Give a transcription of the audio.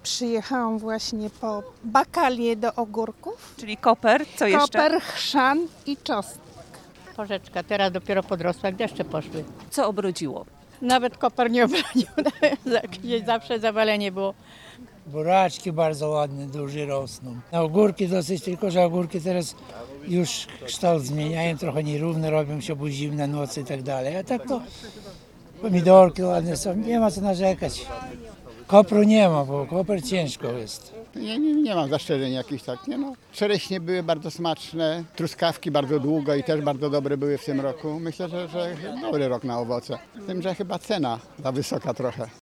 Przyjechałam właśnie po bakalię do ogórków, Czyli koper, co jeszcze? koper, chrzan i czosnek. Porzeczka, teraz dopiero podrosła, jak deszcze poszły. Co obrodziło? Nawet koper nie obronił, gdzieś zawsze zawalenie było. Buraczki bardzo ładne, duże rosną. Na ogórki dosyć, tylko że ogórki teraz już kształt zmieniają, trochę nierówne robią się, bo zimne nocy i tak dalej. A tak to pomidorki ładne są, nie ma co narzekać. Kopru nie ma, bo koper ciężko jest. Nie mam zastrzeżeń jakichś tak, nie no. Czereśnie były bardzo smaczne, truskawki bardzo długo i też bardzo dobre były w tym roku. Myślę, że dobry rok na owoce. Z tym, że chyba cena za wysoka trochę.